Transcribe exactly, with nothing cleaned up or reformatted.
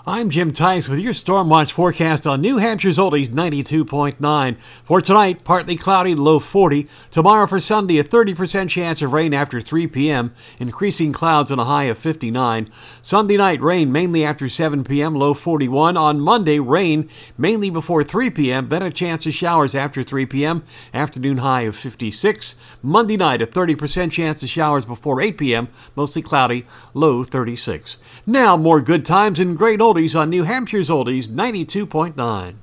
I'm Jim Tice with your Storm Watch forecast on New Hampshire's Oldies ninety-two point nine. For tonight, partly cloudy, low forty. Tomorrow for Sunday, a thirty percent chance of rain after three p.m., increasing clouds and a high of fifty-nine. Sunday night, rain mainly after seven p.m., low forty-one. On Monday, rain mainly before three p.m., then a chance of showers after three p.m., afternoon high of fifty-six. Monday night, a thirty percent chance of showers before eight p.m., mostly cloudy, low thirty-six. Now, more good times and great oldies on New Hampshire's Oldies ninety-two point nine.